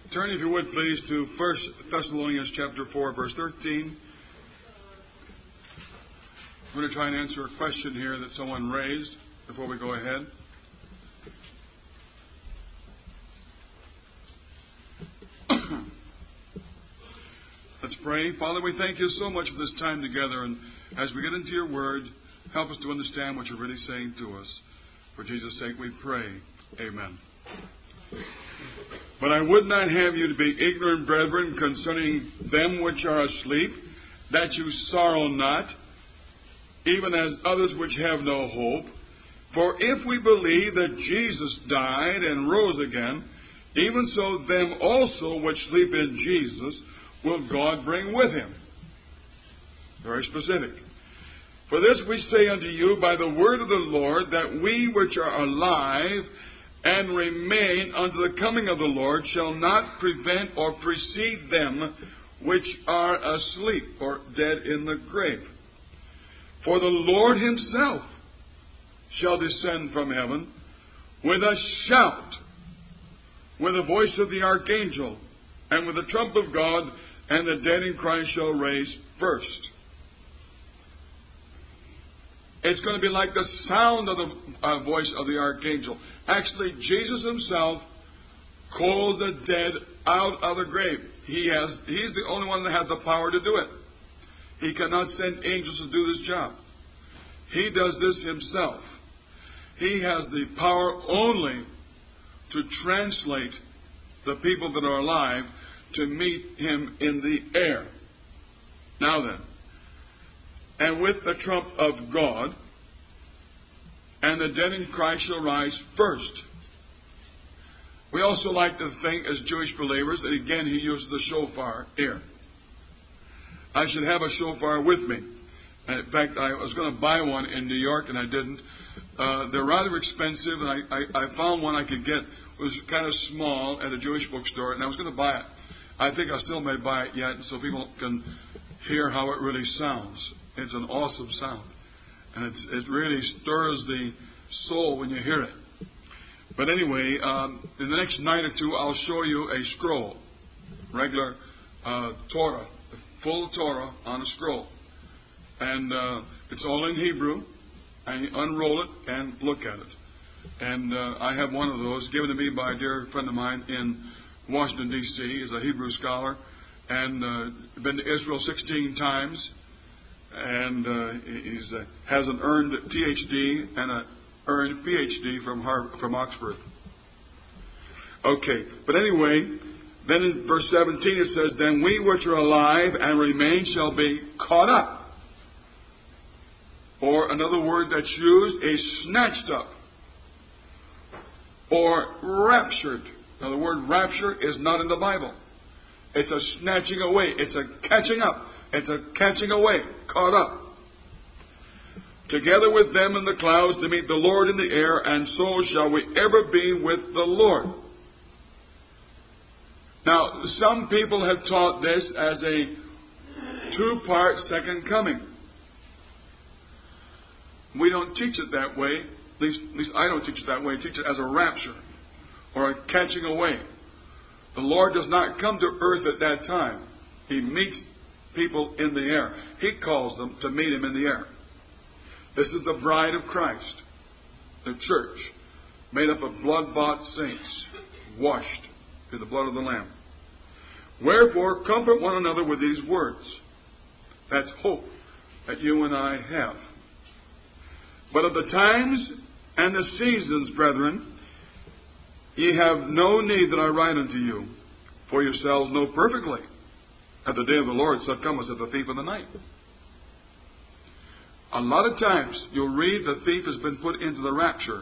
Turn, if you would, please, to 1 Thessalonians chapter 4, verse 13. I'm going to try and answer a question here that someone raised before we go ahead. Let's pray. Father, we thank you so much for this time together, and as we get into your word, help us to understand what you're really saying to us. For Jesus' sake we pray. Amen. But I would not have you to be ignorant, brethren, concerning them which are asleep, that you sorrow not, even as others which have no hope. For if we believe that Jesus died and rose again, even so them also which sleep in Jesus will God bring with him. Very specific. For this we say unto you by the word of the Lord, that we which are alive and remain unto the coming of the Lord shall not prevent or precede them which are asleep or dead in the grave. For the Lord himself shall descend from heaven with a shout, with the voice of the archangel, and with the trump of God, and the dead in Christ shall raise first. It's going to be like the sound of the voice of the archangel. Actually, Jesus himself calls the dead out of the grave. He's the only one that has the power to do it. He cannot send angels to do this job. He does this himself. He has the power only to translate the people that are alive to meet him in the air. Now then, and with the trump of God, and the dead in Christ shall rise first. We also like to think, as Jewish believers, that again he uses the shofar here. I should have a shofar with me. And in fact, I was going to buy one in New York, and I didn't. They're rather expensive, and I found one I could get. It was kind of small at a Jewish bookstore, and I was going to buy it. I think I still may buy it yet, so people can hear how it really sounds. It's an awesome sound. And it really stirs the soul when you hear it. But anyway, in the next night or two, I'll show you a scroll. Regular Torah. Full Torah on a scroll. And it's all in Hebrew. And you unroll it and look at it. And I have one of those given to me by a dear friend of mine in Washington, D.C. He's a Hebrew scholar. And been to Israel 16 times. And he has an earned Ph.D. and an earned Ph.D. from Oxford. Okay, but anyway, then in verse 17 it says, then we which are alive and remain shall be caught up. Or another word that's used is snatched up. Or raptured. Now the word rapture is not in the Bible. It's a snatching away. It's a catching up. It's a catching away, caught up. Together with them in the clouds to meet the Lord in the air, and so shall we ever be with the Lord. Now, some people have taught this as a two-part second coming. We don't teach it that way. At least I don't teach it that way. I teach it as a rapture or a catching away. The Lord does not come to earth at that time. He meets people in the air. He calls them to meet him in the air. This is the bride of Christ, the church, made up of blood-bought saints, washed in the blood of the Lamb. Wherefore, comfort one another with these words. That's hope that you and I have. But of the times and the seasons, brethren, ye have no need that I write unto you, for yourselves know perfectly that the day of the Lord so cometh as the thief in the night. A lot of times you'll read the thief has been put into the rapture.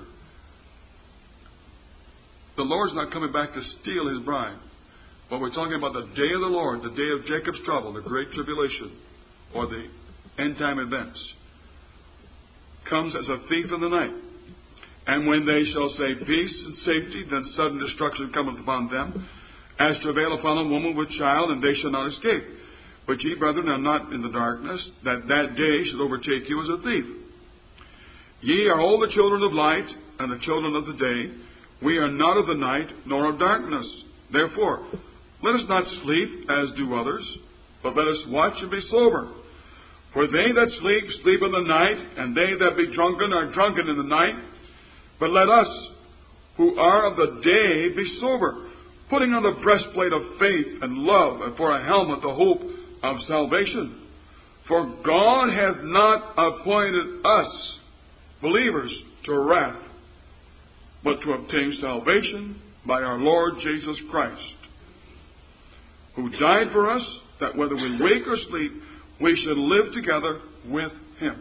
The Lord's not coming back to steal his bride. But we're talking about the day of the Lord, the day of Jacob's trouble, the great tribulation, or the end time events. Comes as a thief in the night. And when they shall say peace and safety, then sudden destruction cometh upon them, as travail upon a woman with child, and they shall not escape. But ye, brethren, are not in the darkness, that day should overtake you as a thief. Ye are all the children of light, and the children of the day. We are not of the night, nor of darkness. Therefore, Let us not sleep as do others, but let us watch and be sober. For they that sleep, sleep in the night, and they that be drunken are drunken in the night. But let us, who are of the day, be sober, putting on the breastplate of faith and love, and for a helmet the hope of salvation. For God hath not appointed us, believers, to wrath, but to obtain salvation by our Lord Jesus Christ, who died for us, that whether we wake or sleep, we should live together with Him.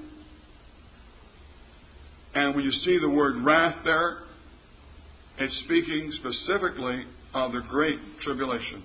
And when you see the word wrath there, it's speaking specifically of the Great Tribulation.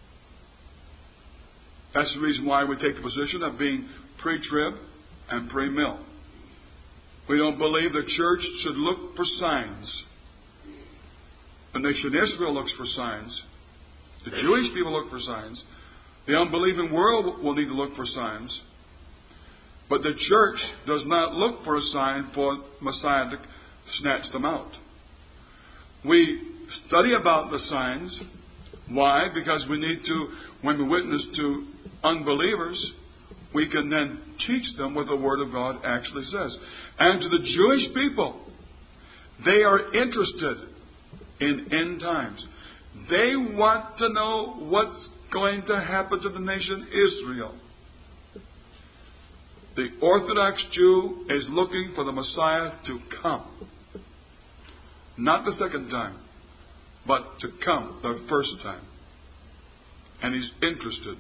That's the reason why we take the position of being pre-trib and pre-mill. We don't believe the church should look for signs. The nation Israel looks for signs. The Jewish people look for signs. The unbelieving world will need to look for signs. But the church does not look for a sign for Messiah to snatch them out. We study about the signs. Why? Because we need to, when we witness to unbelievers, we can then teach them what the Word of God actually says. And to the Jewish people, they are interested in end times. They want to know what's going to happen to the nation Israel. The Orthodox Jew is looking for the Messiah to come. Not the second time, but to come the first time. And he's interested.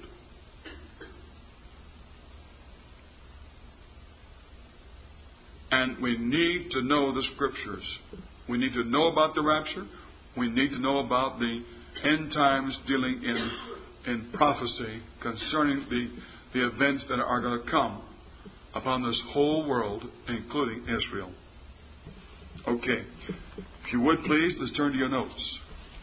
And we need to know the Scriptures. We need to know about the rapture. We need to know about the end times dealing in prophecy concerning the events that are going to come upon this whole world, including Israel. Okay. If you would please, let's turn to your notes.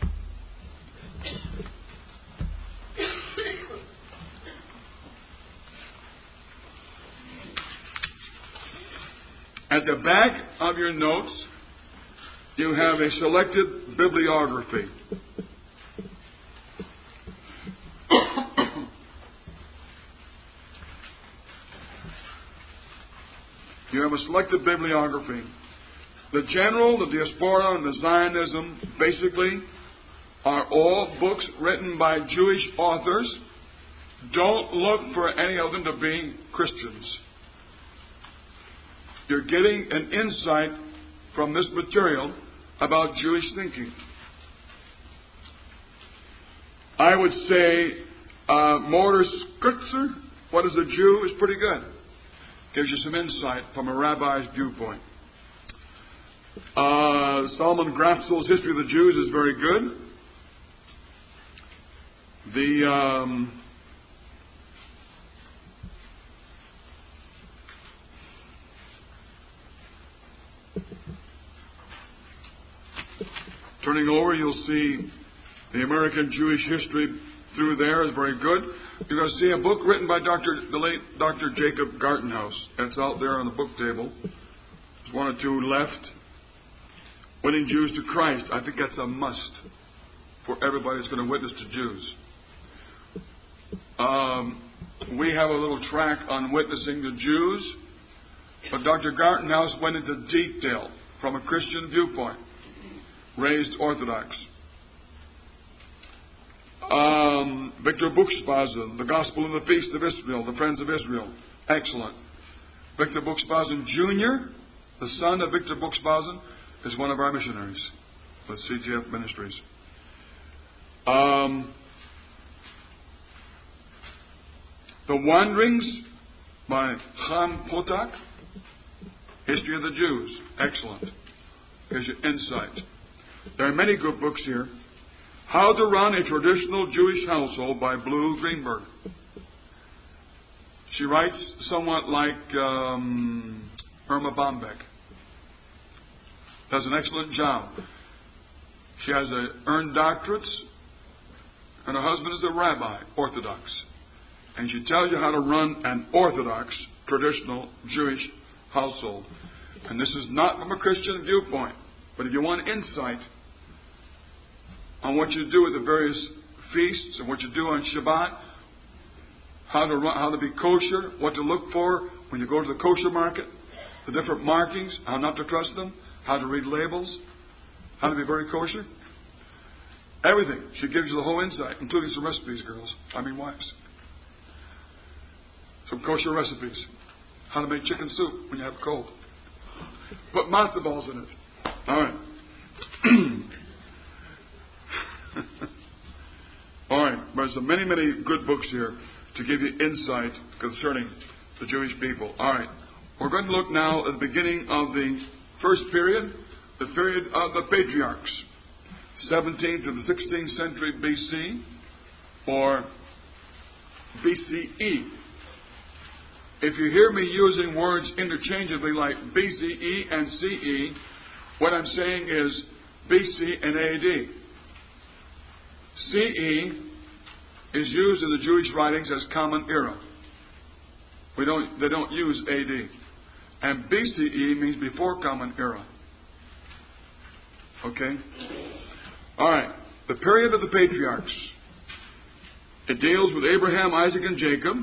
At the back of your notes, you have a selected bibliography. You have a selected bibliography. The general, the diaspora, and the Zionism basically are all books written by Jewish authors. Don't look for any of them to be Christians. You're getting an insight from this material about Jewish thinking. I would say Morder Skritzer, What is a Jew, is pretty good. Gives you some insight from a rabbi's viewpoint. Solomon Grafzel's History of the Jews is very good. Turning over, you'll see the American Jewish History through there is very good. You're going to see a book written by the late Dr. Jacob Gartenhaus. That's out there on the book table. There's one or two left. Winning Jews to Christ. I think that's a must for everybody who's going to witness to Jews. We have a little track on witnessing to Jews, but Dr. Gartenhaus went into detail from a Christian viewpoint. Raised Orthodox. Victor Buchsbazen, The Gospel and the Feast of Israel, The Friends of Israel. Excellent. Victor Buchsbazen Jr., the son of Victor Buchsbazen, is one of our missionaries with CGF Ministries. The Wanderings by Chaim Potok, History of the Jews. Excellent. Gives you insight. There are many good books here. How to Run a Traditional Jewish Household by Blue Greenberg. She writes somewhat like Irma Bombeck. Does an excellent job. She has earned doctorates, and her husband is a rabbi, Orthodox. And she tells you how to run an Orthodox, traditional Jewish household. And this is not from a Christian viewpoint. But if you want insight on what you do with the various feasts and what you do on Shabbat, how to be kosher, what to look for when you go to the kosher market, the different markings, how not to trust them, how to read labels, how to be very kosher. Everything. She gives you the whole insight, including some recipes, wives. Some kosher recipes. How to make chicken soup when you have a cold. Put matzo balls in it. All right. All right. There's many, many good books here to give you insight concerning the Jewish people. All right. We're going to look now at the beginning of the first period, the period of the patriarchs, 17th to the 16th century BC, or BCE. If you hear me using words interchangeably like BCE and CE, what I'm saying is BC and AD. CE is used in the Jewish writings as common era. They don't use AD. And BCE means before common era. Okay? All right. The period of the patriarchs. It deals with Abraham, Isaac, and Jacob.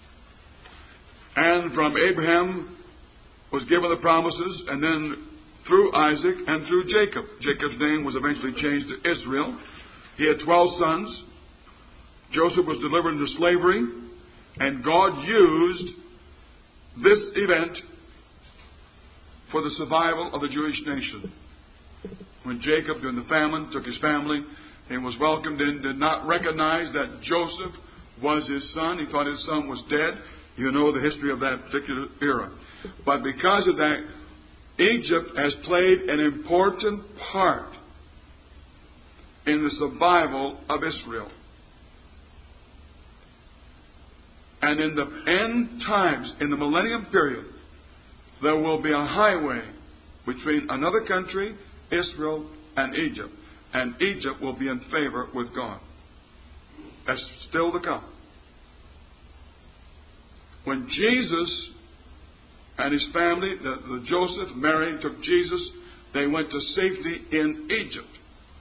And from Abraham was given the promises, and then through Isaac and through Jacob. Jacob's name was eventually changed to Israel. He had 12 sons. Joseph was delivered into slavery, and God used this event for the survival of the Jewish nation. When Jacob, during the famine, took his family and was welcomed in, did not recognize that Joseph was his son. He thought his son was dead. You know the history of that particular era. But because of that, Egypt has played an important part in the survival of Israel. And in the end times, in the millennium period, there will be a highway between another country, Israel, and Egypt. And Egypt will be in favor with God. That's still to come. When Jesus and his family, the Joseph, Mary, took Jesus, they went to safety in Egypt.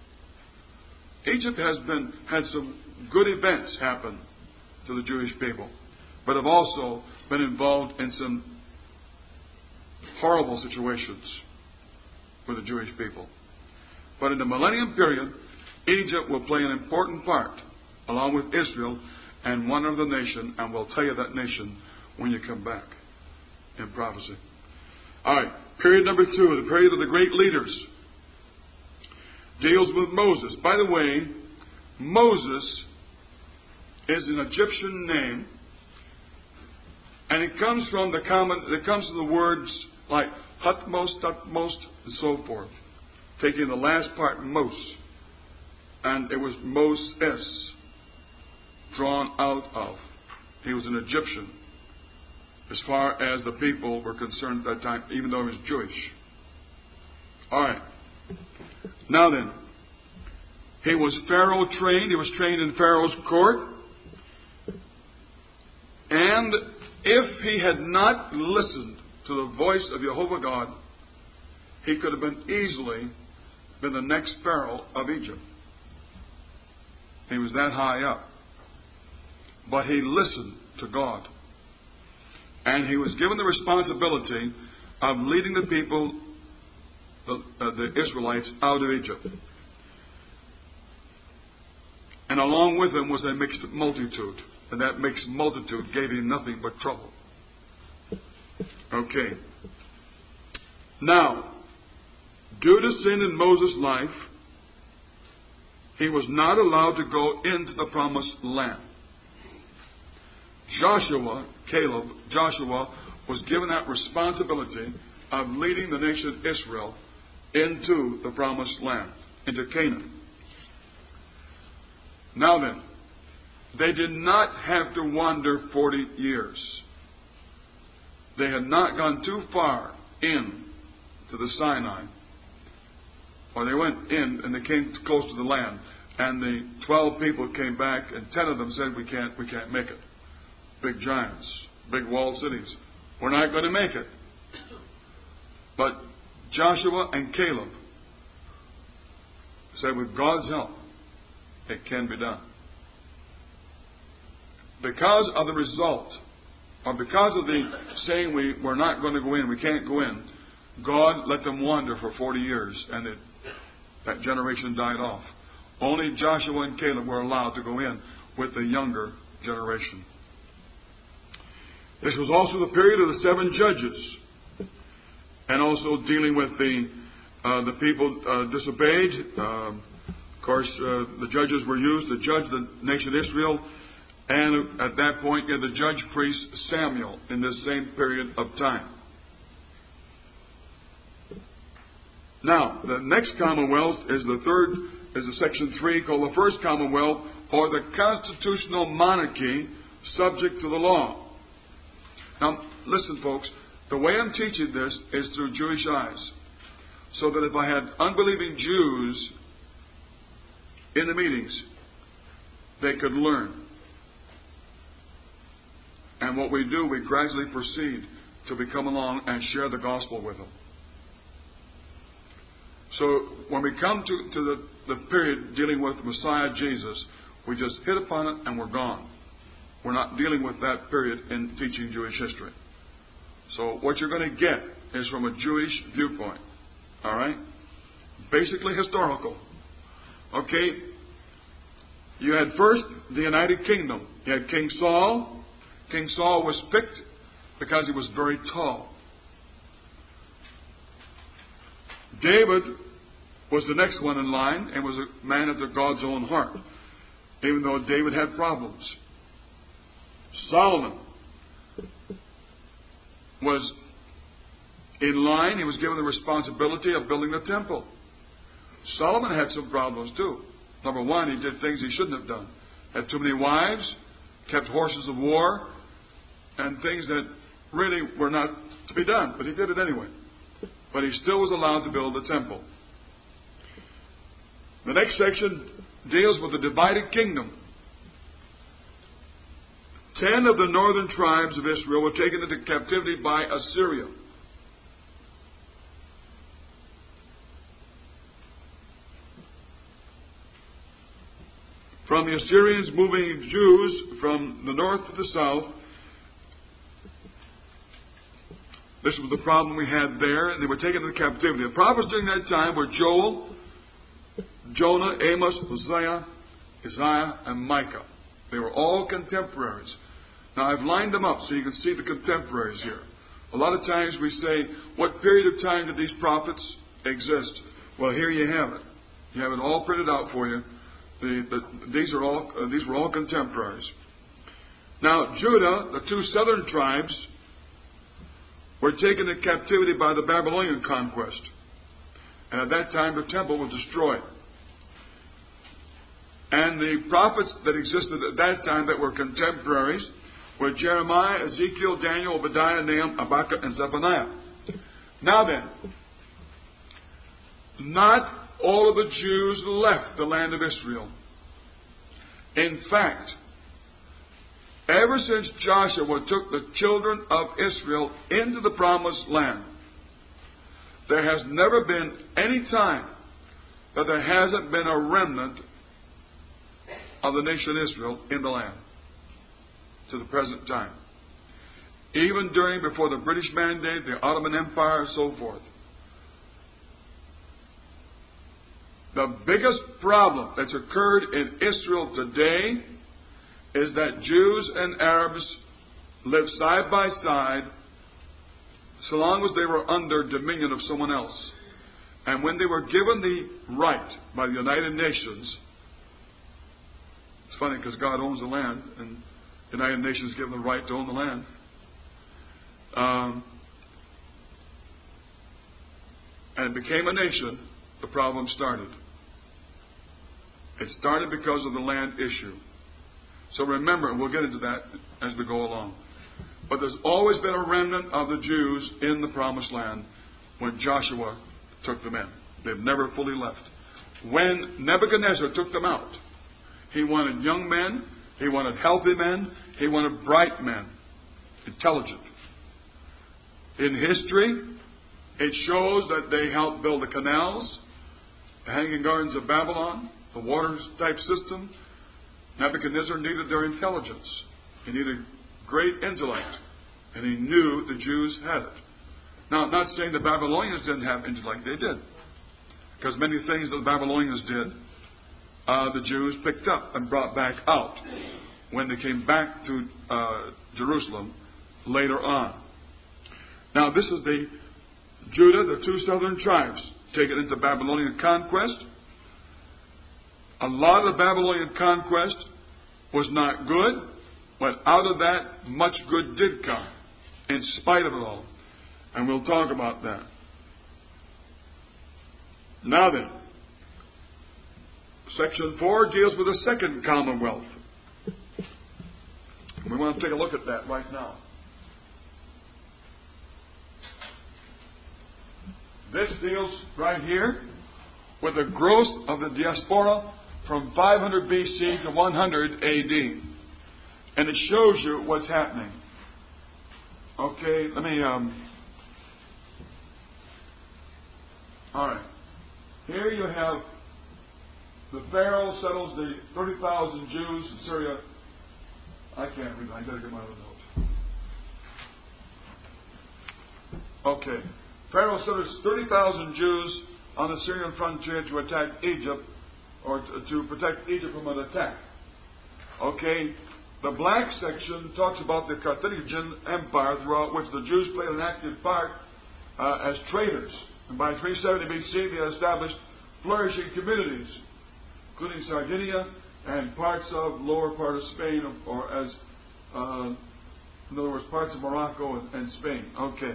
Egypt has had some good events happen to the Jewish people, but have also been involved in some horrible situations with the Jewish people. But in the millennium period, Egypt will play an important part, along with Israel and one other nation, and we'll tell you that nation when you come back in prophecy. All right, period number 2, the period of the great leaders, deals with Moses. By the way, Moses is an Egyptian name, and it comes from the words like Hutmos, Tutmos, and so forth, taking the last part, Mos, and it was Moses, drawn out of. He was an Egyptian, as far as the people were concerned at that time, even though he was Jewish. All right. Now then, he was Pharaoh trained. He was trained in Pharaoh's court. And if he had not listened to the voice of Jehovah God, he could have easily been the next Pharaoh of Egypt. He was that high up. But he listened to God. And he was given the responsibility of leading the people, the Israelites, out of Egypt. And along with him was a mixed multitude. And that mixed multitude gave him nothing but trouble. Okay. Now, due to sin in Moses' life, he was not allowed to go into the promised land. Joshua was given that responsibility of leading the nation of Israel into the promised land, into Canaan. Now then, they did not have to wander 40 years. They had not gone too far in to the Sinai. Or they went in and they came close to the land. And the 12 people came back and 10 of them said, we can't make it. Big giants, big walled cities. We're not going to make it. But Joshua and Caleb said, with God's help, it can be done. because of the result, or because of the saying we're not going to go in, we can't go in, God let them wander for 40 years, and that generation died off. Only Joshua and Caleb were allowed to go in with the younger generation. This was also the period of the 7 judges, and also dealing with the people disobeyed. Of course, the judges were used to judge the nation of Israel, and at that point, you had the judge priest Samuel in this same period of time. Now, the next Commonwealth is the section 3 called the First Commonwealth, or the constitutional monarchy subject to the law. Now, listen, folks, the way I'm teaching this is through Jewish eyes. So that if I had unbelieving Jews in the meetings, they could learn. And what we do, we gradually proceed till we come along and share the gospel with them. So when we come to the period dealing with Messiah Jesus, we just hit upon it and we're gone. We're not dealing with that period in teaching Jewish history. So what you're going to get is from a Jewish viewpoint. All right? Basically historical. Okay? You had first the United Kingdom. You had King Saul. King Saul was picked because he was very tall. David was the next one in line and was a man after God's own heart, even though David had problems. Solomon was in line. He was given the responsibility of building the temple. Solomon had some problems too. Number one, he did things he shouldn't have done. Had too many wives, kept horses of war, and things that really were not to be done. But he did it anyway. But he still was allowed to build the temple. The next section deals with the divided kingdom. 10 of the northern tribes of Israel were taken into captivity by Assyria. From the Assyrians moving Jews from the north to the south, this was the problem we had there, and they were taken into captivity. The prophets during that time were Joel, Jonah, Amos, Hosea, Isaiah, and Micah. They were all contemporaries. Now, I've lined them up so you can see the contemporaries here. A lot of times we say, what period of time did these prophets exist? Well, here you have it. You have it all printed out for you. These were all contemporaries. Now, Judah, the 2 southern tribes, were taken into captivity by the Babylonian conquest. And at that time, the temple was destroyed. And the prophets that existed at that time that were contemporaries were Jeremiah, Ezekiel, Daniel, Obadiah, Nahum, Habakkuk, and Zephaniah. Now then, not all of the Jews left the land of Israel. In fact, ever since Joshua took the children of Israel into the promised land, there has never been any time that there hasn't been a remnant of the nation of Israel in the land to the present time. Even before the British Mandate, the Ottoman Empire, and so forth. The biggest problem that's occurred in Israel today is that Jews and Arabs live side by side so long as they were under dominion of someone else. And when they were given the right by the United Nations, it's funny because God owns the land, and the United Nations give them the right to own the land. And it became a nation, the problem started. It started because of the land issue. So remember, and we'll get into that as we go along. But there's always been a remnant of the Jews in the promised land when Joshua took them in. They've never fully left. When Nebuchadnezzar took them out, he wanted young men, he wanted healthy men, he wanted bright men, intelligent. In history, it shows that they helped build the canals, the Hanging Gardens of Babylon, the water type system. Nebuchadnezzar needed their intelligence. He needed great intellect. And he knew the Jews had it. Now, I'm not saying the Babylonians didn't have intellect. They did. Because many things that the Babylonians did, the Jews picked up and brought back out when they came back to Jerusalem later on. Now, this is the Judah, the two southern tribes, taken into Babylonian conquest. A lot of the Babylonian conquest was not good, but out of that, much good did come, in spite of it all. And we'll talk about that. Now then, Section 4 deals with the second commonwealth. We want to take a look at that right now. This deals right here with the growth of the diaspora from 500 BC to 100 AD. And it shows you what's happening. Okay, let me... All right. Here you have the Pharaoh settles the 30,000 Jews in Syria. I can't read that. I got to get my other note. Okay. Pharaoh settles 30,000 Jews on the Syrian frontier to attack Egypt, or to protect Egypt from an attack. Okay. The black section talks about the Carthaginian Empire, throughout which the Jews played an active part as traders. And by 370 BC, they established flourishing communities, including Sardinia and parts of lower part of Spain, or as, in other words, parts of Morocco and Spain. Okay.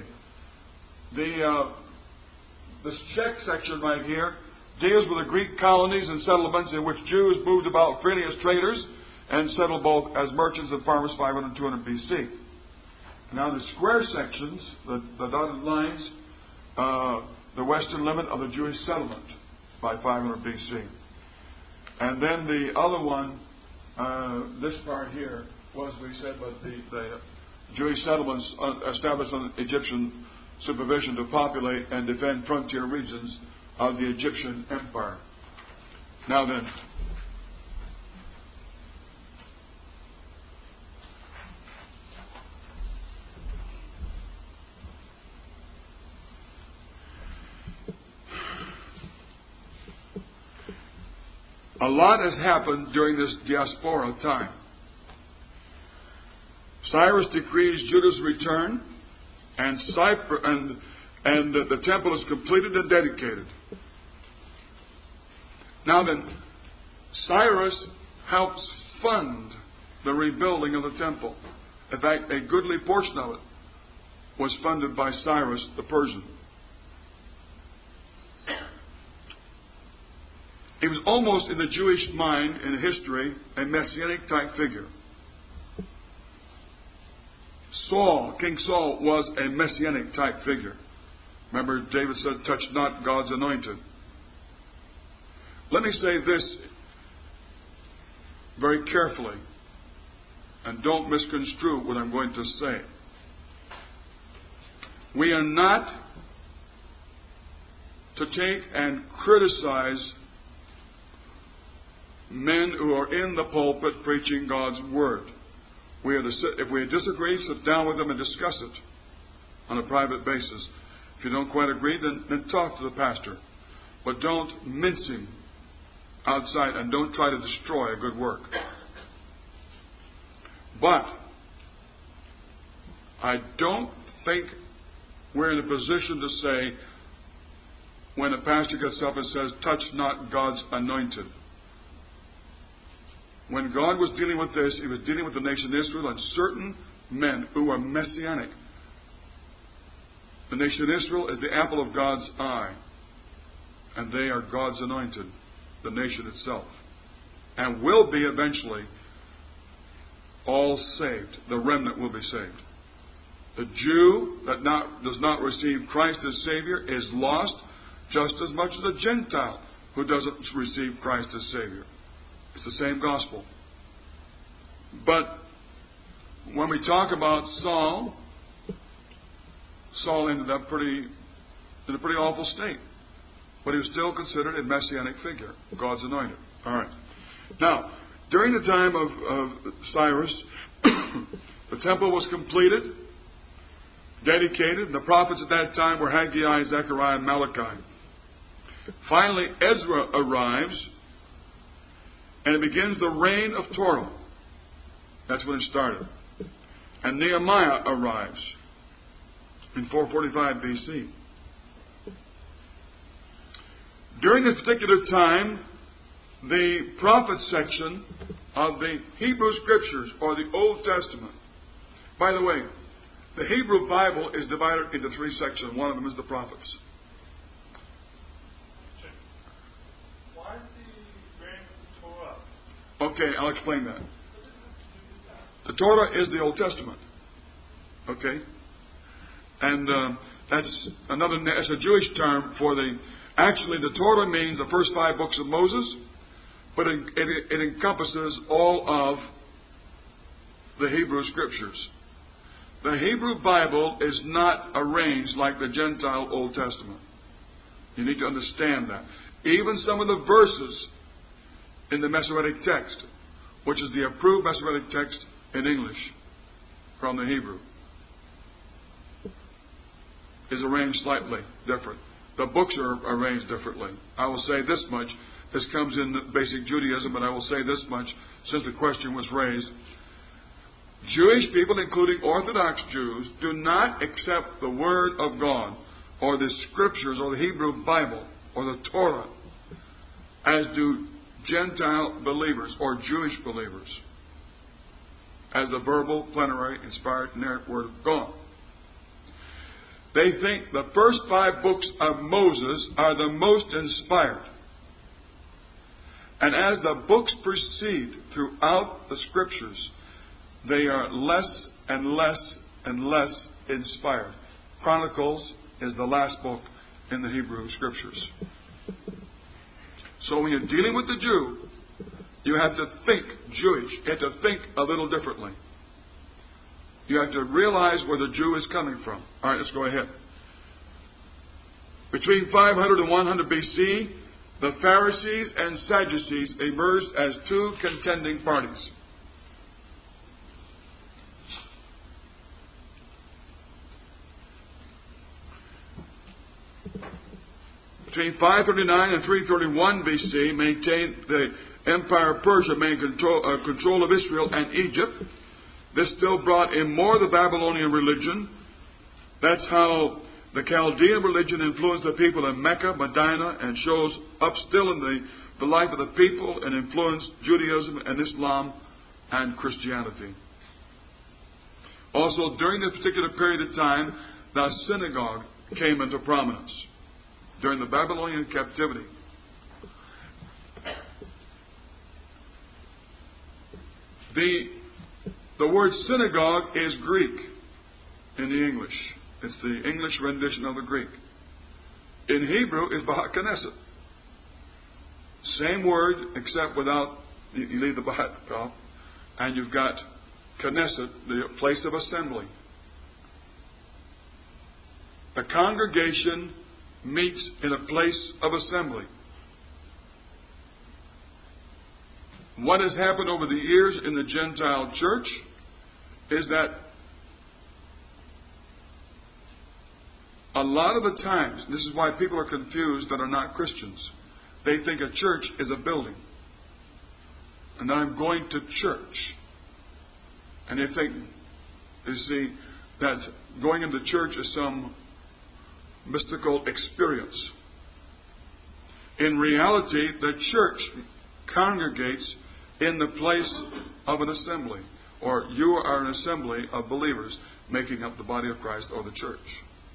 This Czech section right here deals with the Greek colonies and settlements in which Jews moved about freely as traders and settled both as merchants and farmers 500 and 200 BC. Now the square sections, the dotted lines, the western limit of the Jewish settlement by 500 BC. And then the other one, this part here, was, we said, but the Jewish settlements established under Egyptian supervision to populate and defend frontier regions of the Egyptian Empire. Now then, a lot has happened during this diaspora time. Cyrus decrees Judah's return, and the temple is completed and dedicated. Now then, Cyrus helps fund the rebuilding of the temple. In fact, a goodly portion of it was funded by Cyrus the Persian. He was almost, in the Jewish mind, in history, a messianic type figure. King Saul was a messianic type figure. Remember, David said, touch not God's anointed. Let me say this very carefully, and don't misconstrue what I'm going to say. We are not to take and criticize men who are in the pulpit preaching God's Word. We are to sit, if we disagree, sit down with them and discuss it on a private basis. If you don't quite agree, then talk to the pastor. But don't mince him outside, and don't try to destroy a good work. But I don't think we're in a position to say, when a pastor gets up and says, touch not God's anointed. When God was dealing with this, He was dealing with the nation of Israel and certain men who were messianic. The nation of Israel is the apple of God's eye, and they are God's anointed, the nation itself, and will be eventually all saved. The remnant will be saved. The Jew that does not receive Christ as Savior is lost just as much as a Gentile who doesn't receive Christ as Savior. It's the same gospel. But when we talk about Saul ended up in a pretty awful state. But he was still considered a messianic figure, God's anointed. All right. Now, during the time of Cyrus, The temple was completed, dedicated, and the prophets at that time were Haggai, Zechariah, and Malachi. Finally, Ezra arrives, and it begins the reign of Torah. That's when it started. And Nehemiah arrives in 445 BC. During this particular time, the prophet section of the Hebrew Scriptures, or the Old Testament. By the way, the Hebrew Bible is divided into three sections. One of them is the prophets. Why is the reign of Torah? Okay, I'll explain that. The Torah is the Old Testament. Okay? And that's a Jewish term for actually the Torah means the first 5 books of Moses, but it encompasses all of the Hebrew Scriptures. The Hebrew Bible is not arranged like the Gentile Old Testament. You need to understand that. Even some of the verses in the Masoretic text, which is the approved Masoretic text in English from the Hebrew, is arranged slightly different. The books are arranged differently. I will say this much. This comes in basic Judaism, but I will say this much since the question was raised. Jewish people, including Orthodox Jews, do not accept the Word of God or the Scriptures or the Hebrew Bible or the Torah as do Gentile believers or Jewish believers as the verbal, plenary, inspired, inerrant Word of God. They think the first 5 books of Moses are the most inspired. And as the books proceed throughout the Scriptures, they are less and less and less inspired. Chronicles is the last book in the Hebrew Scriptures. So when you're dealing with the Jew, you have to think Jewish. You have to think a little differently. You have to realize where the Jew is coming from. All right, let's go ahead. Between 500 and 100 BC, the Pharisees and Sadducees emerged as 2 contending parties. Between 539 and 331 BC, maintained the Empire of Persia maintained control of Israel and Egypt. This still brought in more of the Babylonian religion. That's how the Chaldean religion influenced the people in Mecca, Medina, and shows up still in the life of the people and influenced Judaism and Islam and Christianity. Also, during this particular period of time, the synagogue came into prominence during the Babylonian captivity. The word synagogue is Greek in the English. It's the English rendition of the Greek. In Hebrew is Bahat Knesset. Same word, except without, you leave the Bahat off, and you've got Knesset, the place of assembly. The congregation meets in a place of assembly. What has happened over the years in the Gentile church is that a lot of the times, this is why people are confused that are not Christians. They think a church is a building. And I'm going to church. And they think, you see, that going into church is some mystical experience. In reality, the church congregates in the place of an assembly. Or you are an assembly of believers making up the body of Christ or the church.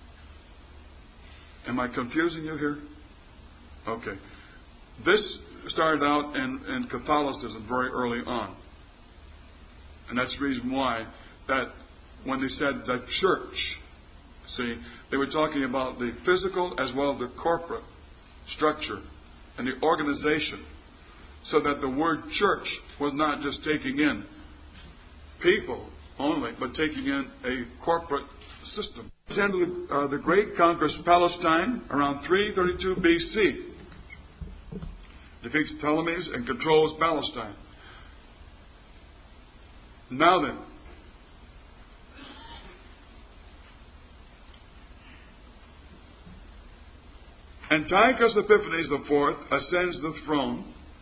Am I confusing you here? Okay. This started out in Catholicism very early on. And that's the reason why that when they said the church, see, they were talking about the physical as well as the corporate structure and the organization, so that the word church was not just taking in people only, but taking in a corporate system. The great conquers Palestine around 332 BC. Defeats Ptolemies and controls Palestine. Now then, Antiochus Epiphanes IV ascends the throne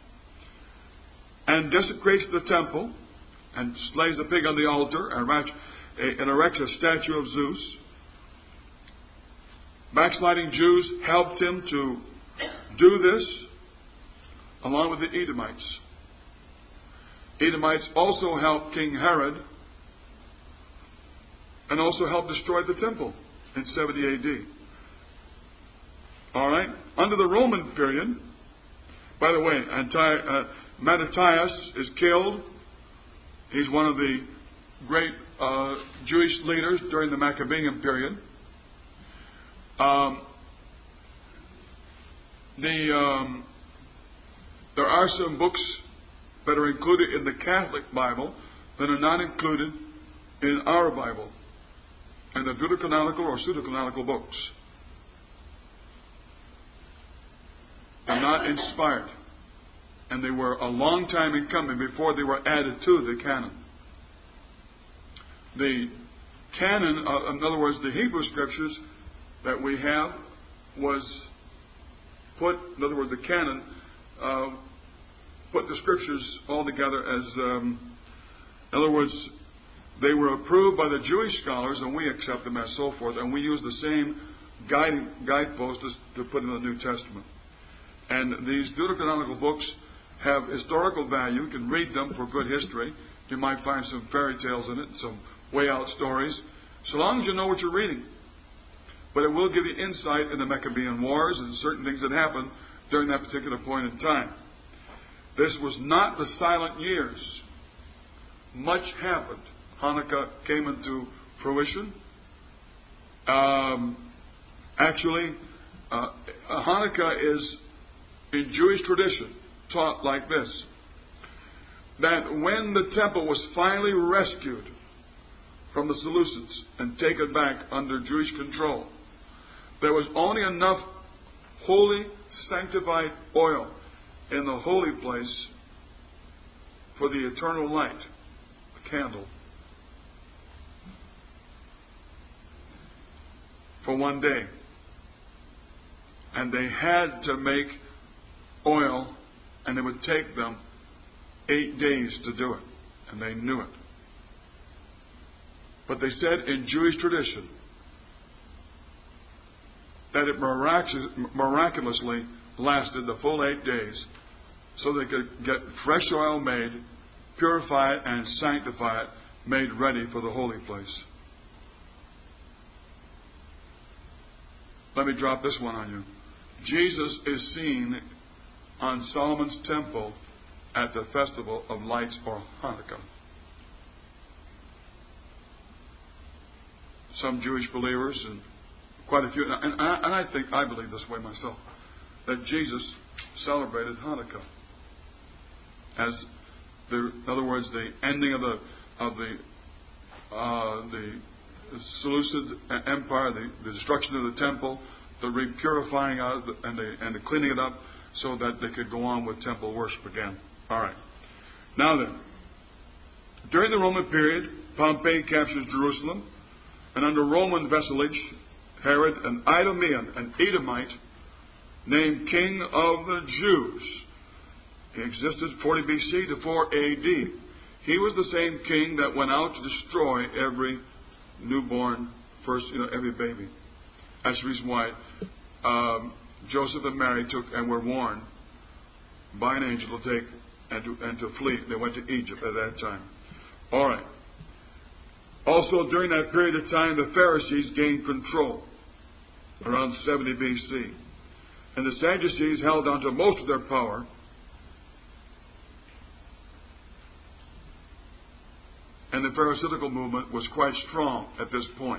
and desecrates the temple and slays a pig on the altar and erects a statue of Zeus. Backsliding Jews helped him to do this, along with the Edomites. Edomites also helped King Herod and also helped destroy the temple in 70 AD. All right? Under the Roman period, by the way, Mattathias is killed. He's one of the great Jewish leaders during the Maccabean period. There are some books that are included in the Catholic Bible that are not included in our Bible, and the deuterocanonical or pseudo-canonical books. They're not inspired, and they were a long time in coming before they were added to the canon. The canon, in other words, the Hebrew Scriptures that we have was put, in other words, the canon put the Scriptures all together as, in other words, they were approved by the Jewish scholars, and we accept them as so forth, and we use the same guideposts to put in the New Testament. And these deuterocanonical books have historical value. You can read them for good history. You might find some fairy tales in it, some way out stories, so long as you know what you're reading. But it will give you insight in the Maccabean Wars and certain things that happened during that particular point in time. This was not the silent years. Much happened. Hanukkah came into fruition. Actually, Hanukkah is, in Jewish tradition, taught like this: that when the temple was finally rescued from the Seleucids and taken back under Jewish control, there was only enough holy, sanctified oil in the holy place for the eternal light, the candle, for one day. And they had to make oil, and it would take them 8 days to do it. And they knew it. But they said in Jewish tradition that it miraculously lasted the full 8 days so they could get fresh oil made, purify it, and sanctify it, made ready for the holy place. Let me drop this one on you. Jesus is seen on Solomon's temple at the Festival of Lights, or Hanukkah. Some Jewish believers, and quite a few, and I believe this way myself, that Jesus celebrated Hanukkah as in other words, the ending of the Seleucid Empire, the destruction of the temple, the repurifying out and the cleaning it up, so that they could go on with temple worship again. All right. Now then, during the Roman period, Pompey captures Jerusalem, and under Roman vassalage, Herod, an Idumean, an Edomite, named King of the Jews. He existed 40 BC to 4 AD. He was the same king that went out to destroy every newborn, every baby. That's the reason why Joseph and Mary took and were warned by an angel to take and to flee. They went to Egypt at that time. All right. Also, during that period of time, the Pharisees gained control around 70 BC. And the Sadducees held on to most of their power. And the Pharisaical movement was quite strong at this point.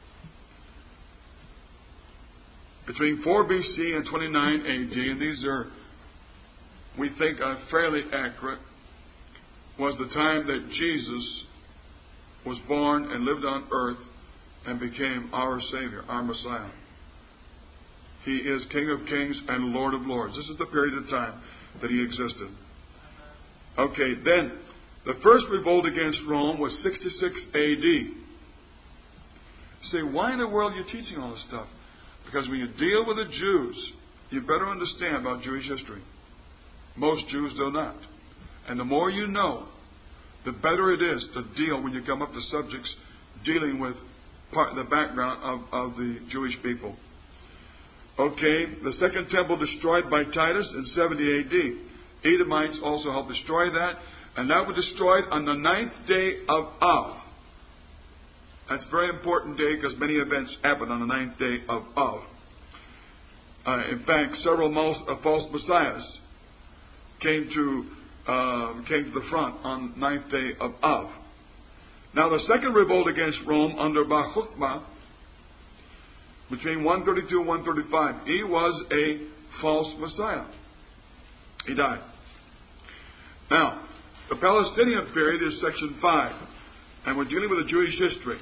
Between 4 BC and 29 AD, and these are, we think, are fairly accurate, was the time that Jesus was born and lived on earth and became our Savior, our Messiah. He is King of Kings and Lord of Lords. This is the period of time that he existed. Okay, then, the first revolt against Rome was 66 AD. You say, why in the world are you teaching all this stuff? Because when you deal with the Jews, you better understand about Jewish history. Most Jews do not. And the more you know, the better it is to deal when you come up to subjects dealing with the background of the Jewish people. Okay, the second temple destroyed by Titus in 70 AD. Edomites also helped destroy that, and that was destroyed on the 9th day of Av. That's a very important day because many events happened on the 9th day of Av. In fact, several false messiahs came to the front on the 9th day of Av. Now, the second revolt against Rome under Bar Kokhba, between 132 and 135, he was a false messiah. He died. Now, the Palestinian period is section 5, and we're dealing with the Jewish history.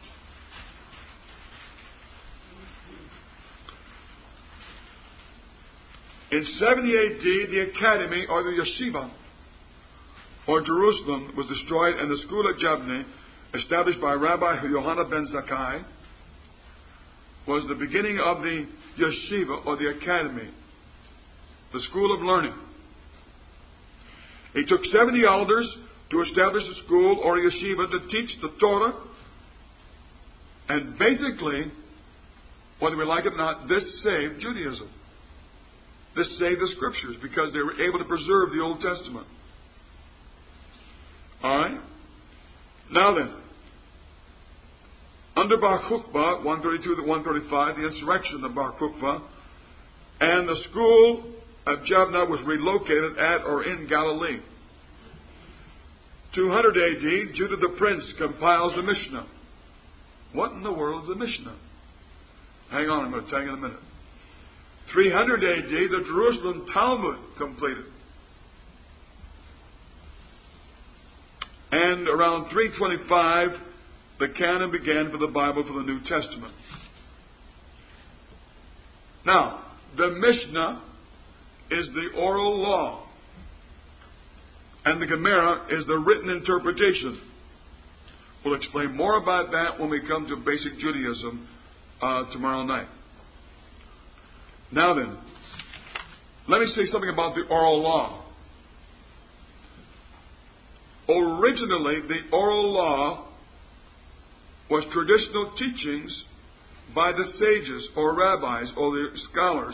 In 70 AD, the academy, or the yeshiva, or Jerusalem, was destroyed, and the school at Jabneh, established by Rabbi Yohanan ben Zakkai, was the beginning of the yeshiva, or the academy, the school of learning. It took 70 elders to establish a school or a yeshiva to teach the Torah, and basically, whether we like it or not, this saved Judaism. This saved the Scriptures because they were able to preserve the Old Testament. Alright? Now then, under Bar Kokhba, 132 to 135, the insurrection of Bar Kokhba, and the school of Jabneh was relocated at or in Galilee. 200 AD, Judah the Prince compiles the Mishnah. What in the world is a Mishnah? Hang on, I'm going to tell you in a minute. 300 AD, the Jerusalem Talmud completed. And around 325, the canon began for the Bible for the New Testament. Now, the Mishnah is the oral law, and the Gemara is the written interpretation. We'll explain more about that when we come to basic Judaism tomorrow night. Now then, let me say something about the oral law. Originally, the oral law was traditional teachings by the sages or rabbis or the scholars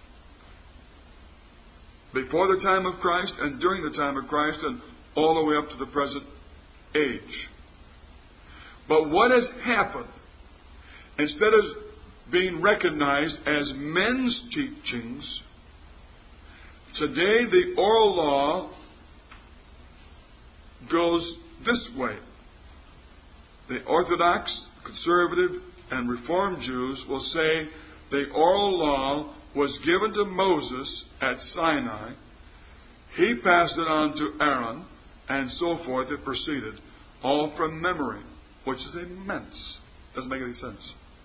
before the time of Christ and during the time of Christ and all the way up to the present age. But what has happened, instead of being recognized as men's teachings, today the oral law goes this way. The Orthodox, Conservative, and Reformed Jews will say the oral law was given to Moses at Sinai. He passed it on to Aaron, and so forth. It proceeded, all from memory, which is immense. Doesn't make any sense.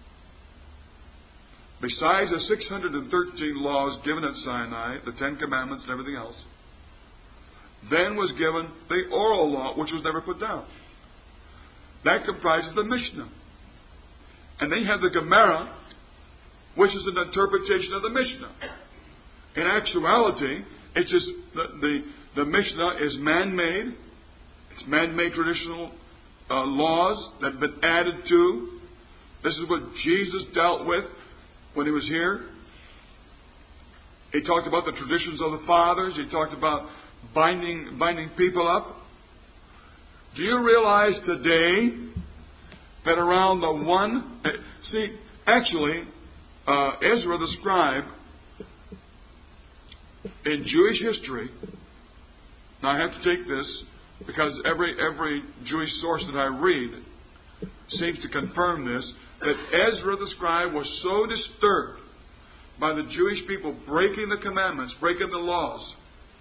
Besides the 613 laws given at Sinai, the 10 Commandments and everything else, then was given the oral law, which was never put down. That comprises the Mishnah. And then you have the Gemara, which is an interpretation of the Mishnah. In actuality, it's just the Mishnah is man-made. It's man-made traditional laws that have been added to. This is what Jesus dealt with when he was here. He talked about the traditions of the fathers. He talked about binding people up. Do you realize today that around the one... See, actually, Ezra the scribe, in Jewish history, now I have to take this because every Jewish source that I read seems to confirm this, that Ezra the scribe was so disturbed by the Jewish people breaking the commandments, breaking the laws,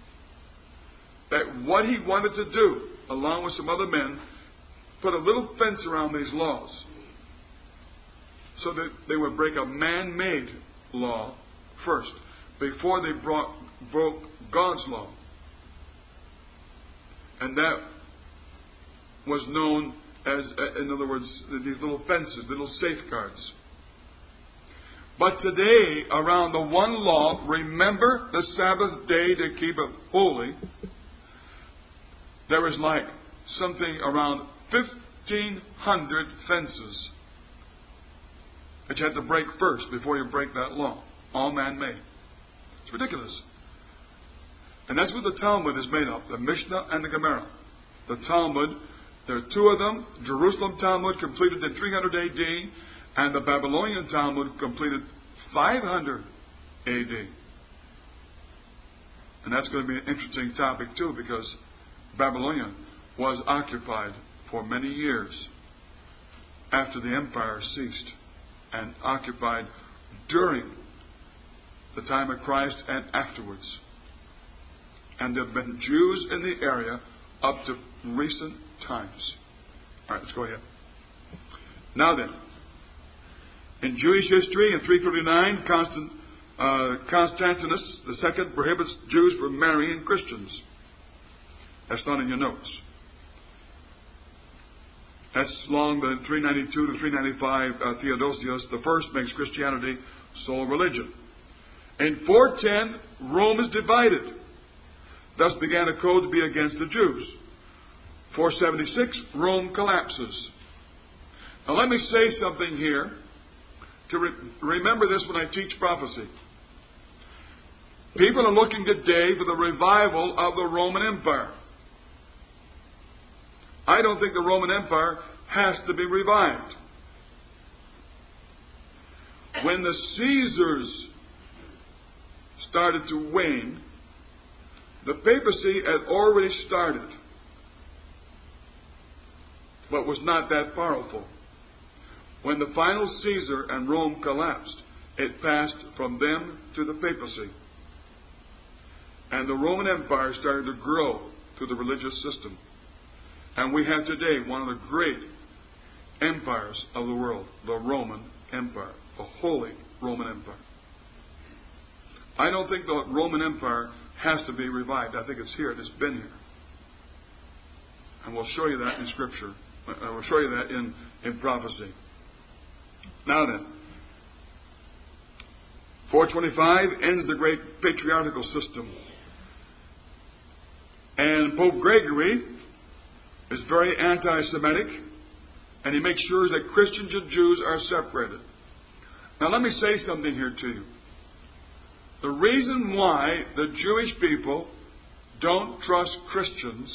that what he wanted to do, along with some other men, put a little fence around these laws so that they would break a man-made law first before they broke God's law. And that was known as, in other words, these little fences, little safeguards. But today, around the one law, remember the Sabbath day to keep it holy, there is like something around 1,500 fences that you have to break first before you break that law. All man-made. It's ridiculous. And that's what the Talmud is made of, the Mishnah and the Gemara. The Talmud, there are two of them. Jerusalem Talmud completed in 300 A.D., and the Babylonian Talmud completed 500 A.D. And that's going to be an interesting topic too, because Babylonian was occupied for many years after the empire ceased, and occupied during the time of Christ and afterwards. And there have been Jews in the area up to recent times. All right, let's go ahead. Now then, in Jewish history, in 339, Constantinus II prohibits Jews from marrying Christians. That's not in your notes. That's long been 392 to 395. Theodosius I makes Christianity sole religion. In 410, Rome is divided. Thus began a code to be against the Jews. 476, Rome collapses. Now let me say something here to remember this when I teach prophecy. People are looking today for the revival of the Roman Empire. I don't think the Roman Empire has to be revived. When the Caesars started to wane, the papacy had already started, but was not that powerful. When the final Caesar and Rome collapsed, it passed from them to the papacy. And the Roman Empire started to grow through the religious system. And we have today one of the great empires of the world, the Roman Empire, the Holy Roman Empire. I don't think the Roman Empire has to be revived. I think it's here. It's been here. And we'll show you that in Scripture. We'll show you that in prophecy. Now then, 425 ends the great patriarchal system. And Pope Gregory is very anti-Semitic, and he makes sure that Christians and Jews are separated. Now let me say something here to you. The reason why the Jewish people don't trust Christians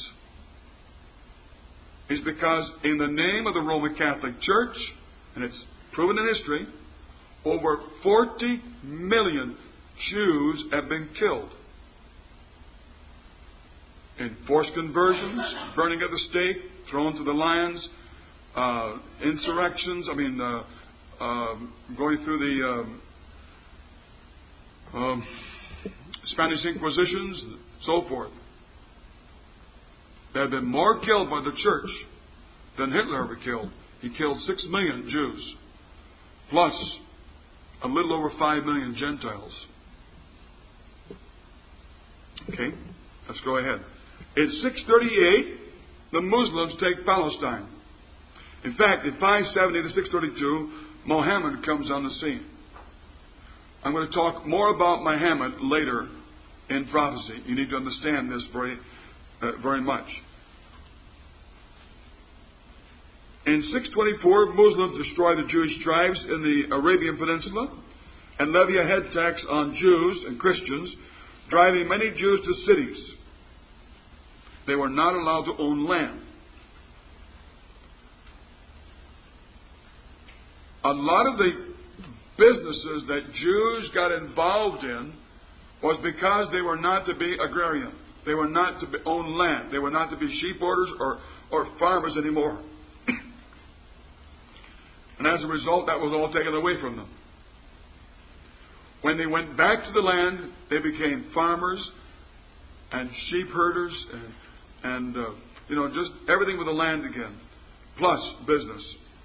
is because in the name of the Roman Catholic Church, and it's proven in history, over 40 million Jews have been killed. In forced conversions, burning at the stake, thrown to the lions, insurrections, going through the Spanish Inquisitions, and so forth. There have been more killed by the church than Hitler ever killed. He killed 6 million Jews, plus a little over 5 million Gentiles. Okay, let's go ahead. In 638, the Muslims take Palestine. In fact, in 570 to 632, Muhammad comes on the scene. I'm going to talk more about Muhammad later in prophecy. You need to understand this very much. In 624, Muslims destroy the Jewish tribes in the Arabian Peninsula and levy a head tax on Jews and Christians, driving many Jews to cities. They were not allowed to own land. A lot of the businesses that Jews got involved in was because they were not to be agrarian. They were not to own land. They were not to be sheep herders or farmers anymore. And as a result, that was all taken away from them. When they went back to the land, they became farmers and sheep herders and just everything with the land again, plus business.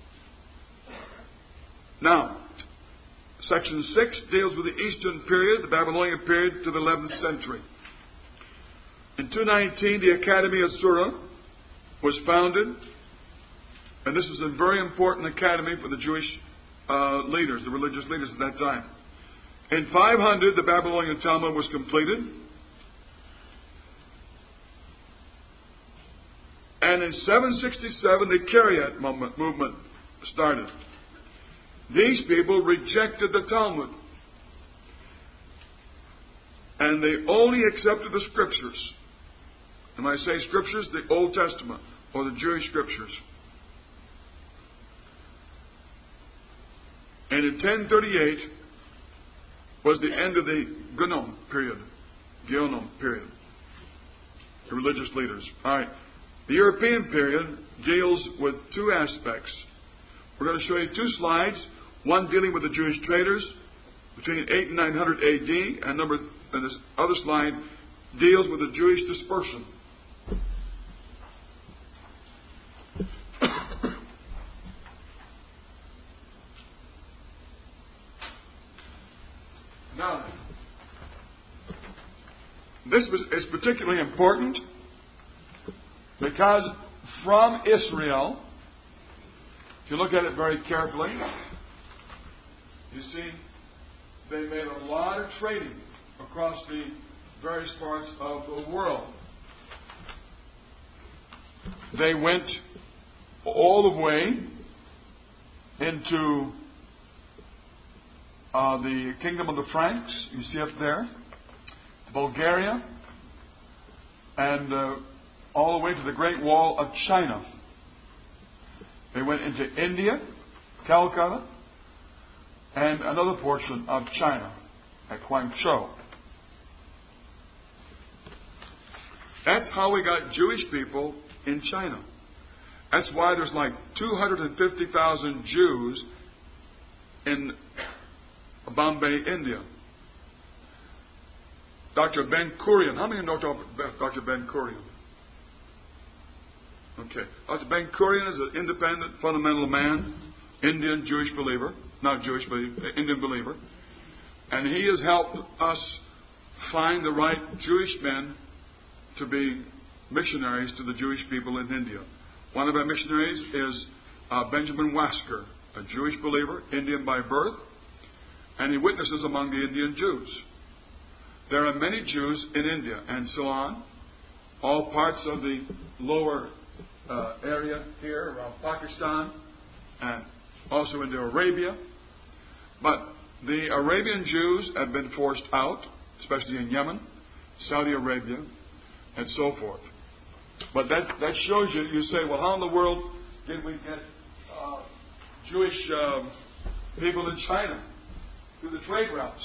Now, section 6 deals with the Eastern period, the Babylonian period, to the 11th century. In 219, the Academy of Sura was founded, and this was a very important academy for the Jewish leaders, the religious leaders at that time. In 500, the Babylonian Talmud was completed. And in 767, the Karaite movement started. These people rejected the Talmud. And they only accepted the Scriptures. And when I say Scriptures, the Old Testament, or the Jewish Scriptures. And in 1038 was the end of the Geonim period. The religious leaders. All right. The European period deals with two aspects. We're going to show you two slides. One dealing with the Jewish traders between 8 and 900 A.D. And this other slide deals with the Jewish dispersion. Now, this is particularly important because from Israel, if you look at it very carefully, you see they made a lot of trading across the various parts of the world. They went all the way into the kingdom of the Franks, you see up there, Bulgaria, and all the way to the Great Wall of China. They went into India, Calcutta, and another portion of China at Guangzhou. That's how we got Jewish people in China. That's why there's like 250,000 Jews in Bombay, India. Dr. Ben-Gurion. How many know Dr. Ben-Gurion? Okay. Dr. Ben-Gurion is an independent, fundamental man, Indian Jewish believer. Not Jewish, but Indian believer. And he has helped us find the right Jewish men to be missionaries to the Jewish people in India. One of our missionaries is Benjamin Wasker, a Jewish believer, Indian by birth, and he witnesses among the Indian Jews. There are many Jews in India and Ceylon, all parts of the lower area here around Pakistan, and also into Arabia. But the Arabian Jews have been forced out, especially in Yemen, Saudi Arabia, and so forth. But that shows you, you say, well, how in the world did we get Jewish people in China through the trade routes?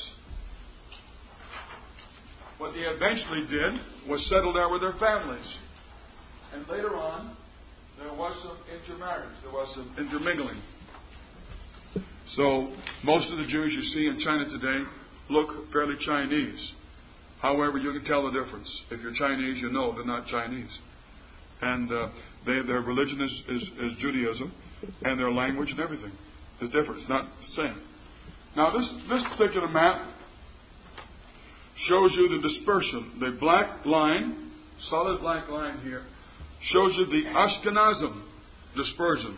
What they eventually did was settle there with their families. And later on, there was some intermarriage, there was some intermingling. So, most of the Jews you see in China today look fairly Chinese. However, you can tell the difference. If you're Chinese, you know they're not Chinese. And their religion is Judaism, and their language and everything is different. It's not the same. Now, this particular map shows you the dispersion. The black line, solid black line here, shows you the Ashkenazim dispersion.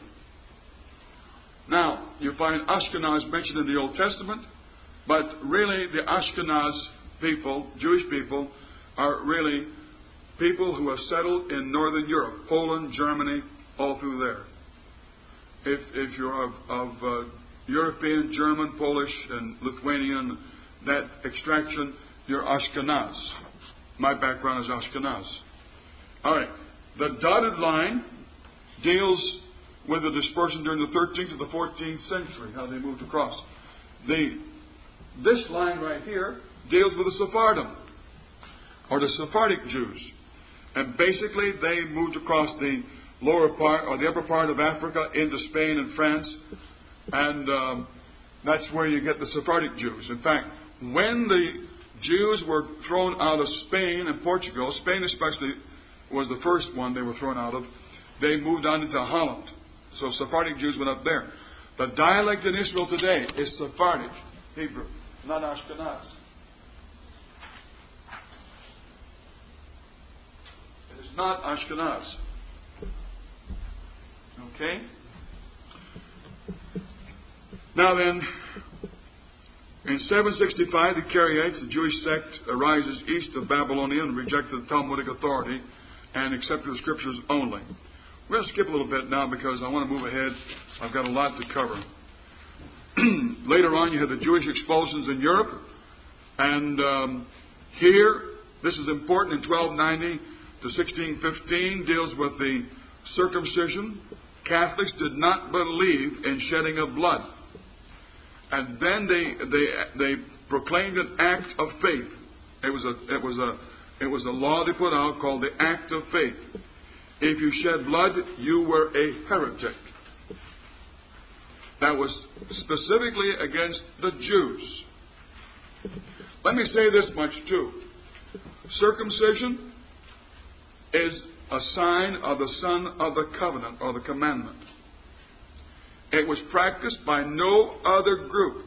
Now, you find Ashkenaz mentioned in the Old Testament, but really the Ashkenaz people, Jewish people, are really people who have settled in Northern Europe, Poland, Germany, all through there. If you're of European, German, Polish, and Lithuanian, that extraction, you're Ashkenaz. My background is Ashkenaz. All right. The dotted line deals with the dispersion during the 13th to the 14th century, how they moved across. This line right here deals with the Sephardim, or the Sephardic Jews. And basically, they moved across the lower part, or the upper part of Africa into Spain and France. And that's where you get the Sephardic Jews. In fact, when the Jews were thrown out of Spain and Portugal, Spain especially was the first one they were thrown out of, they moved on into Holland. So Sephardic Jews went up there. The dialect in Israel today is Sephardic Hebrew, not Ashkenaz. It is not Ashkenaz. Okay? Now then, in 765, the Karaites, the Jewish sect, arises east of Babylonia and rejected the Talmudic authority and accepted the scriptures only. We're going to skip a little bit now because I want to move ahead. I've got a lot to cover. Later on, you had the Jewish expulsions in Europe. And here, this is important, in 1290 to 1615, deals with the circumcision. Catholics did not believe in shedding of blood. And then they proclaimed an act of faith. It was a law they put out called the Act of Faith. If you shed blood, you were a heretic. That was specifically against the Jews. Let me say this much too. Circumcision is a sign of the Son of the Covenant or the Commandment. It was practiced by no other group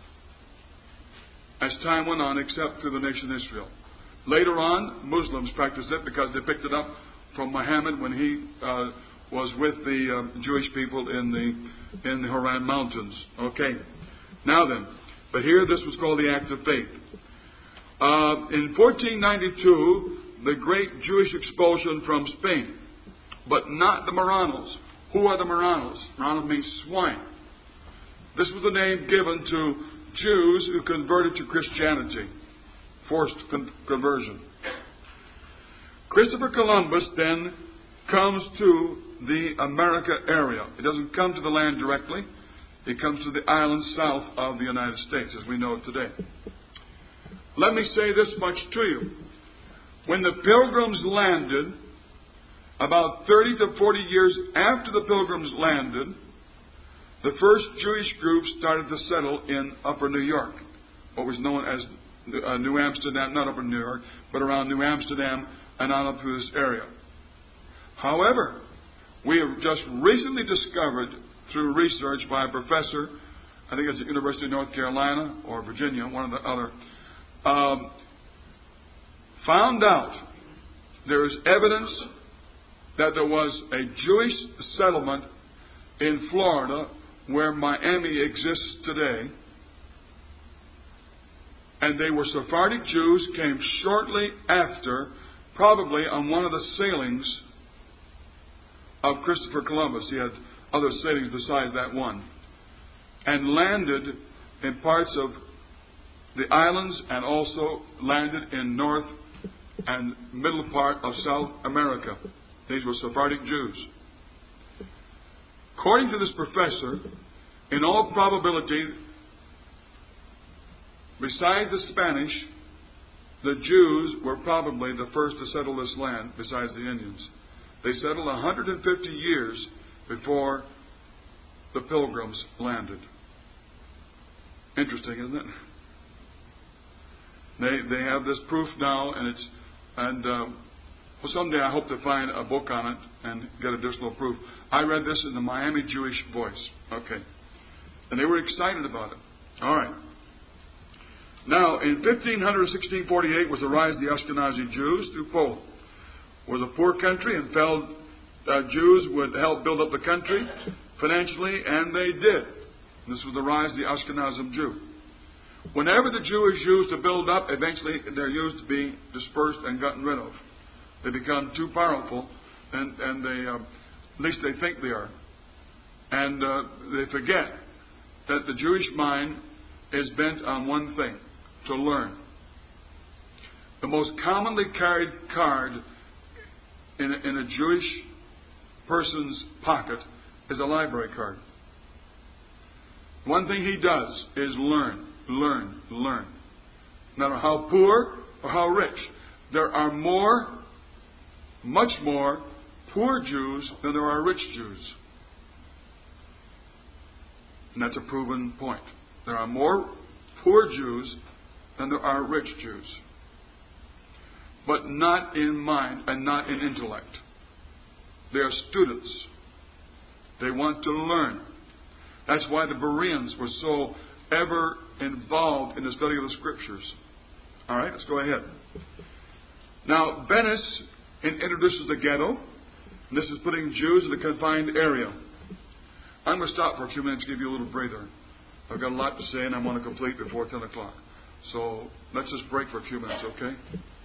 as time went on except through the nation Israel. Later on, Muslims practiced it because they picked it up from Muhammad when he was with the Jewish people in the Haran Mountains. Okay. Now then, but here this was called the Act of Faith. In 1492, the great Jewish expulsion from Spain, but not the Marranos. Who are the Marranos? Marranos means swine. This was the name given to Jews who converted to Christianity. Forced conversion. Christopher Columbus then comes to the America area. It doesn't come to the land directly. It comes to the islands south of the United States, as we know it today. Let me say this much to you. When the Pilgrims landed, about 30 to 40 years after the Pilgrims landed, the first Jewish groups started to settle in Upper New York, what was known as New Amsterdam, not Upper New York, but around New Amsterdam and on up through this area. However, we have just recently discovered through research by a professor, I think it's at the University of North Carolina or Virginia, one or the other, found out there is evidence that there was a Jewish settlement in Florida where Miami exists today. And they were Sephardic Jews, came shortly after, probably on one of the sailings of Christopher Columbus. He had other sailings besides that one. And landed in parts of the islands and also landed in North and middle part of South America. These were Sephardic Jews. According to this professor, in all probability, besides the Spanish, the Jews were probably the first to settle this land, besides the Indians. They settled 150 years before the Pilgrims landed. Interesting, isn't it? They have this proof now, and well, someday I hope to find a book on it and get additional proof. I read this in the Miami Jewish Voice. Okay. And they were excited about it. All right. Now, in 1648 was the rise of the Ashkenazi Jews through Poland. It was a poor country and felt Jews would help build up the country financially, and they did. This was the rise of the Ashkenazim Jew. Whenever the Jew is used to build up, eventually they're used to be dispersed and gotten rid of. They become too powerful, and they, at least they think they are. And they forget that the Jewish mind is bent on one thing, to learn. The most commonly carried card in a Jewish person's pocket is a library card. One thing he does is learn, learn, learn. No matter how poor or how rich, there are much more poor Jews than there are rich Jews. And that's a proven point. There are more poor Jews than there are rich Jews. But not in mind and not in intellect. They are students. They want to learn. That's why the Bereans were so ever involved in the study of the Scriptures. All right, let's go ahead. Now, Venice introduces the ghetto. And this is putting Jews in a confined area. I'm going to stop for a few minutes to give you a little breather. I've got a lot to say, and I want to complete before 10 o'clock. So let's just break for a few minutes, okay?